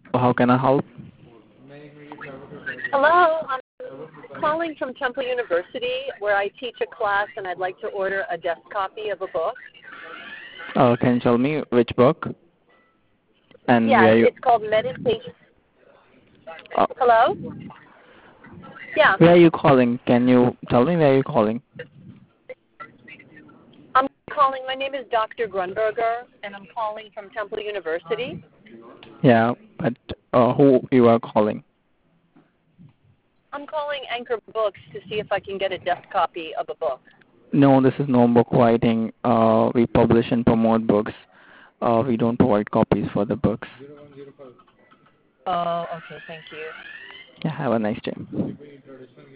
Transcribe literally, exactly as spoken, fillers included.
How can I help? Hello, I'm calling from Temple University where I teach a class and I'd like to order a desk copy of a book. Uh, can you tell me which book and Yeah, where you it's called Meditation. uh, Hello? Yeah, where are you calling? Can you tell me where you're calling? I'm calling. My name is Doctor Grunberger and I'm calling from Temple University. Yeah, but uh, who you are calling? I'm calling Anchor Books to see if I can get a desk copy of a book. No, this is no book writing. Uh, we publish and promote books. Uh, we don't provide copies for the books. Oh, okay, thank you. Yeah, have a nice day.